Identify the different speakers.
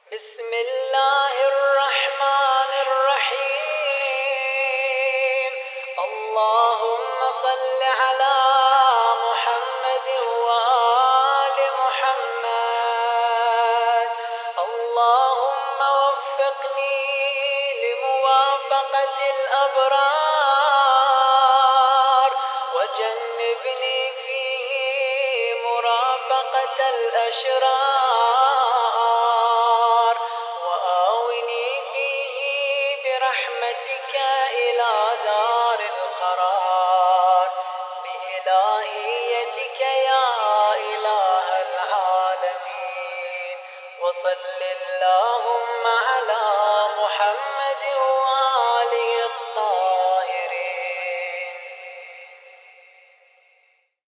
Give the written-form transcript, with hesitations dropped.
Speaker 1: بسم الله الرحمن الرحيم. اللهم صل على محمد وآل محمد. اللهم وفقني لموافقة الأبرار وجنبني فيه مرافقة الأشرار، وآوني فيه برحمتك إلى دار القرار بإلهيتك يا إله العالمين. وصل اللهم على محمد